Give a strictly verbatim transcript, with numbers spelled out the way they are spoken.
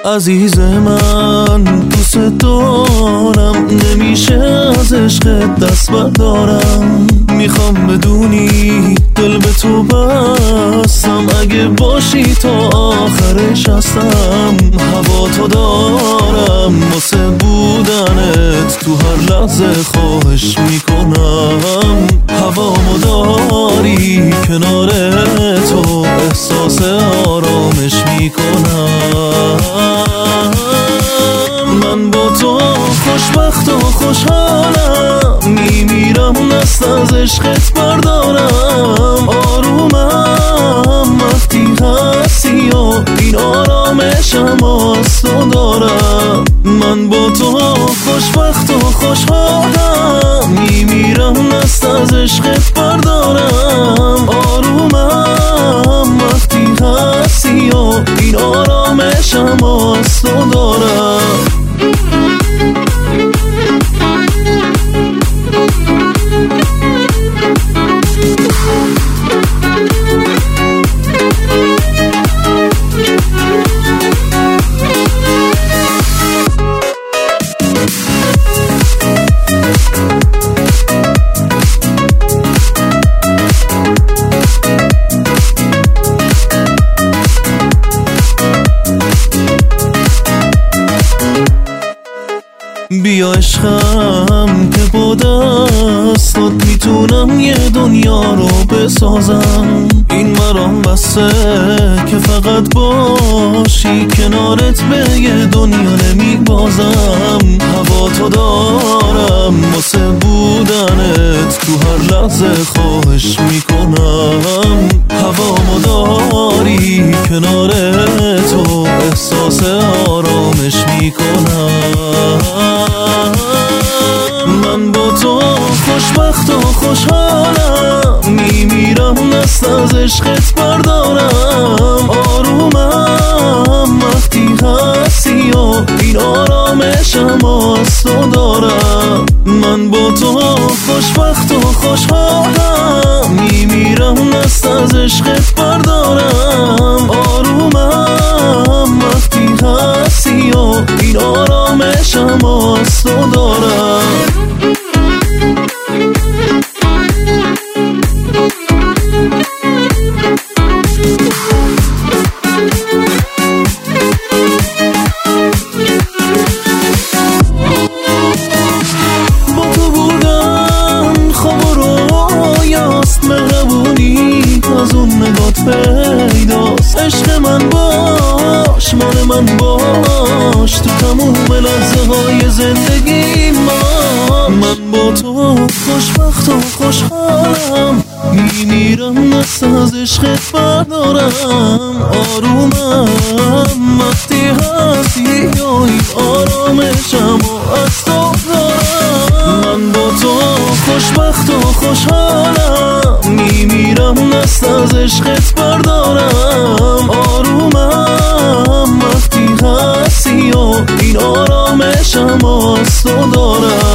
عزیز من دوست دارم، نمیشه از عشقت دست بردارم. میخوام بدونی دل به تو بستم، اگه باشی تا آخرش هستم. هوا تو دارم واسه بودنت، تو هر لحظه خواهش میکنم. هوامو داری کنار تو، احساس آرامش میکنم. من با تو خوشبخت و خوشحالم، میمیرم دست از عشقت بردارم. آرومم وقتی هستی و این آرامشم از تو دارم. من با تو خوشبخت و خوشحالم، میمیرم دست از عشقت بردارم. آرومم وقتی هستی و این آرامشم از تو دارم. بیا عشقم که با دستات میتونم یه دنیا رو بسازم. این مرام بسته که فقط باشی کنارت، به یه دنیا نمیبازم. هوا تو دارم واسه بودنت، تو هر لحظه خواهش میکنم. هوامو داری کنار تو، احساس آرامش میکنم. من با تو خوشبخت و خوشحالم، میمیرم دست از عشقت بردارم. آرومم وقتی هستی و این آرامشم از تو دارم. من با تو خوشبخت و خوشحالم، میمیرم دست از عشقت بردارم. آرومم وقتی هستی و این آرامشم از تو دارم. با تو بودن خواب و رویاست، مهربونی از اون نگات پیداست. عشق من باش، مال من باش، تو تموم لحظه های زندگی ما. من با تو خوشبخت و خوشحالم، میمیرم دست از عشقت بردارم. آرومم وقتی هستی و این آرامشم از تو دارم. من با تو خوشبخت و خوشحالم، میمیرم دست از عشقت بردارم. آرومم وقتی هستی و این آرامشم از تو دارم.